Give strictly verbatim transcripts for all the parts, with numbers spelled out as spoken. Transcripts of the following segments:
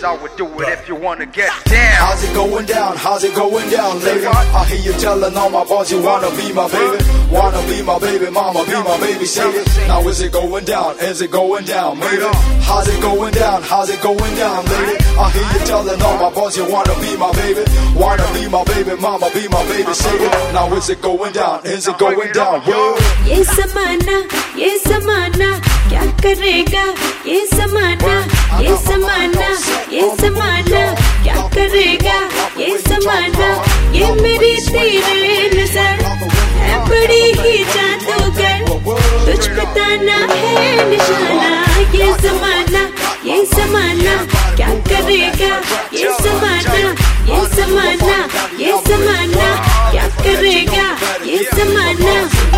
I would do it if you wanna get down. How's it going down? How's it going down, lady? I hear you telling all my boys you wanna be my baby. Wanna be my baby, mama, be my baby, say it. Now is it going down? Is it going down, baby? How's it going down? How's it going down, lady? I hear you telling all my boys you wanna be my baby. Wanna be my baby, mama, be my baby, say it. Now is it going down? Is it going down? Whoa. ये ज़माना, ये ज़माना क्या करेगा? ये ज़माना, ये ज़माना, ये ज़माना क्या करेगा? ये ज़माना, ये मेरी तेरे नज़र है बड़ी ही जादूगर, तुझ पे ताना है निशाना। ये ज़माना, ये ज़माना क्या करेगा? ये ज़माना, ये ज़माना, ये ज़माना क्या करेगा? ये ज़माना।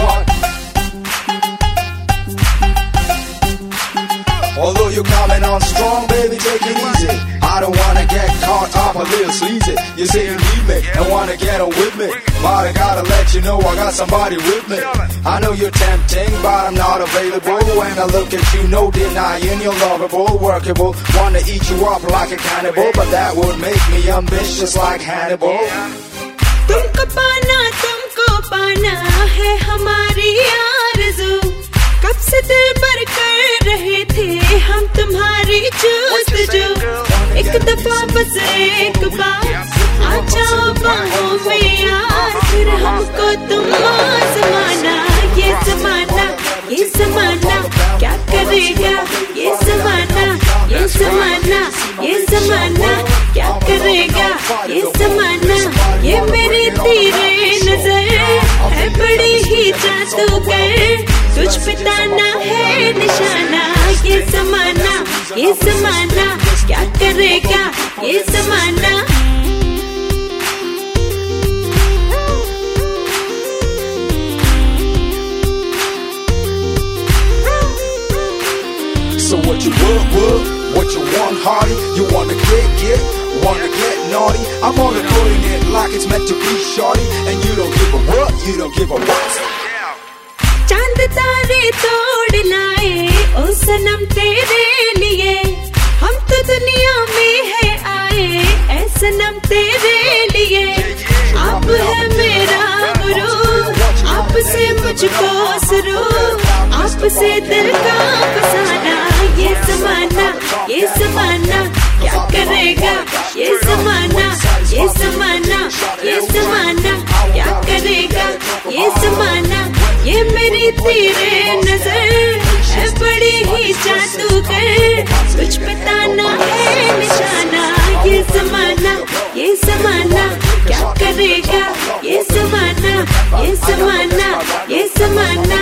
Although you're coming on strong, baby, take it easy. I don't wanna get caught up a little sleazy. You say you need me and wanna get on with me, but I gotta let you know I got somebody with me. I know you're tempting, but I'm not available. When I look at you, no denying you're lovable, workable. Wanna eat you up like a cannibal, but that would make me ambitious like Hannibal. तुमको पाना, तुमको पाना है हमारी आरज़ू। कब से दिल भर कर रहे थे हम तुम्हारी जुस्तजू। एक दफा बस एक बार आ जाओ बाहों में यार, फिर हमको तुम आज़माना। ये ज़माना, ये ज़माना क्या करेगा? ये ज़माना, ये ज़माना, ये ज़माना क्या करेगा? ये ज़माना, ये मेरी तेरे नज़र है बड़ी ही जादूगर, तुझ पे ताना है निशाना। ये ज़माना, ये ज़माना क्या करेगा? ये ज़माना। So what you want, what? What you want, Hardy? You wanna get, get, wanna get naughty? I'm only putting it like it's meant to be, shorty. And you don't give a what? You don't give a what? चांद तारे तोड़ लाए ओ सनम तेरे लिए, हम तो दुनिया में है आए ऐ सनम तेरे लिए। आप है मेरा गुरु, आपसे मुझको शुरू, आपसे दिल का फसाना। ये ज़माना, ये ज़माना क्या करेगा? ये ज़माना, ये ज़माना, ये ज़माना क्या करेगा? ये ज़माना, ये मेरी तेरे नज़र है बड़ी ही जादूगर, तुझ पे ताना है निशाना। ये ज़माना, ये ज़माना क्या करेगा? ये ज़माना, ये ज़माना, ये ज़माना।